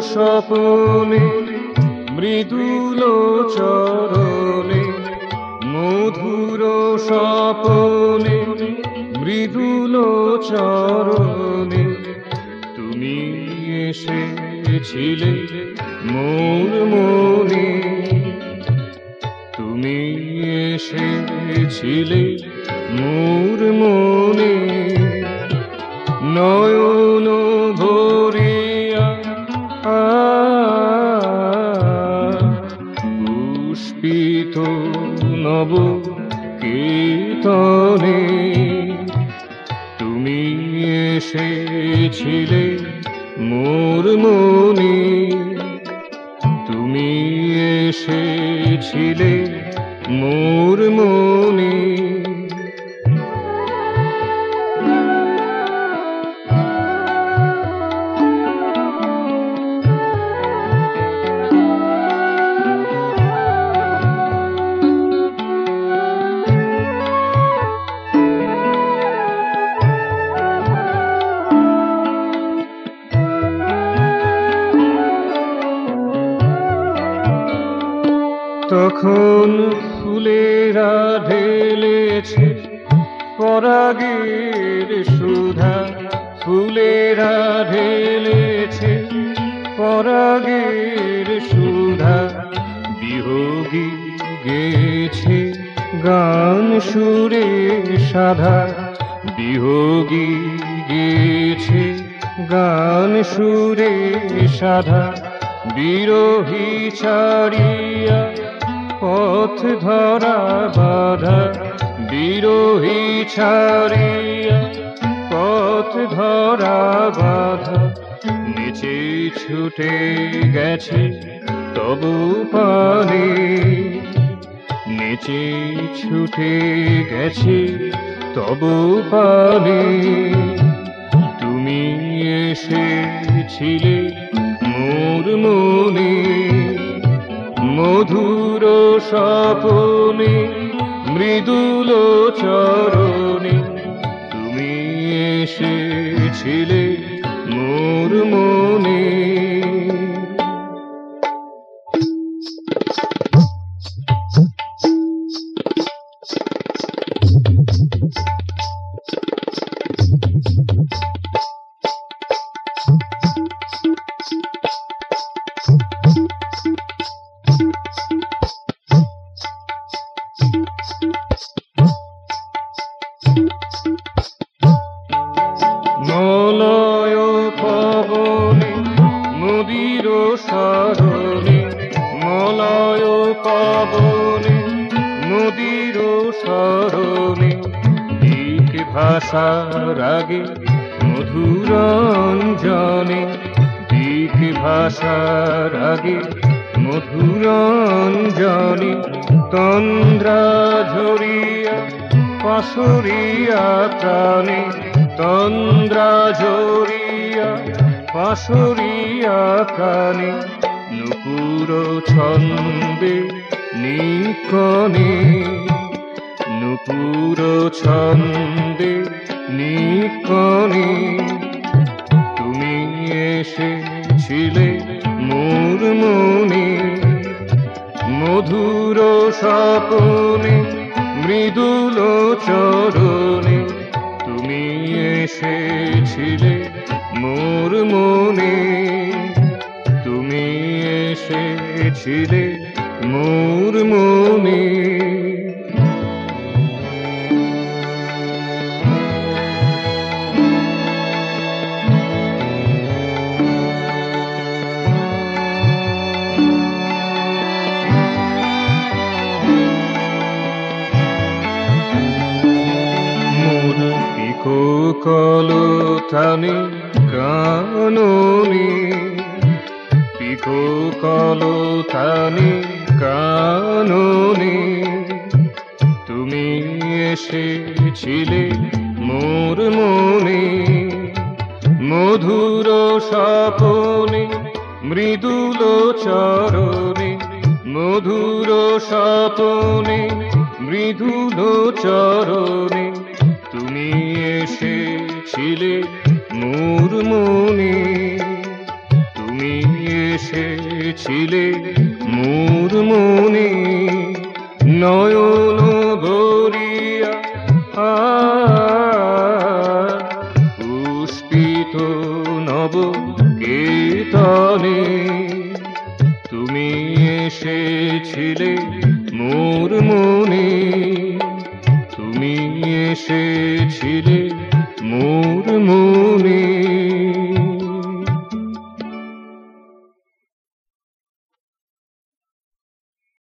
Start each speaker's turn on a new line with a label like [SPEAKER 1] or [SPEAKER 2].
[SPEAKER 1] স্বপনে মৃদুল চরণে, মধুর স্বপনে মৃদুল চরণে তুমি এসেছিলে মোর মনে, তুমি এসেছিলে মোর মনে। নয়ন ভরিয়া পুষ্পিত নব কীর্তনে তুমি এসেছিলে মোর মনে, তুমি এসেছিলে মোর মনে। তখন ফুলেরা ঢেলেছে পরাগের সুধা, ফুলেরা ঢেলেছে পরাগের সুধা, বিয়োগী গেছে গান সুরে সাধা, বিয়োগী গেছে গান সুরে সাধা। বিরোহী ছাড়িয়া পথ ধরা বাধা, বিরোহী ছাড়িয়া পথ ধরা বাধা, নিচে ছুটে গেছে তবু পানে, নিচে ছুটে গেছে তবু পানে। তুমি এসেছিলে মোর মনে, মধুর স্বপনে মৃদুল চরণে তুমি এসেছিলে মোর মনে। মলয় পবনে নদীর স্মরণে, মলয় পবনে নদীর স্মরণে, দিক ভাষার আগে মধুরঞ্জনে, দিক ভাষার আগে মধুরঞ্জনে, তন্দ্রা ঝরিয়া পাশরিয়া প্রাণে, তন্দ্রা ঝরিয়া পাশরিয়া কানে, নুপুর ছন্দে নিকনে, নুপুর ছন্দে নিকনে তুমি এসেছিলে মোর মনে, মধুর স্বপনে মৃদুল চরণে তুমি এসেছিলে মোর মনে, তুমি এসেছিলে মোর মনে। কলতানে কাননে, পিকো কলতানে কাননে তুমি এসেছিলে মোর মনে, মধুর স্বপনে মৃদুল চরণে, মধুর স্বপনে মৃদুল চরণে তুমি এসেছিলে মোর মনে, তুমি এসেছিলে মোর মনে নয়ন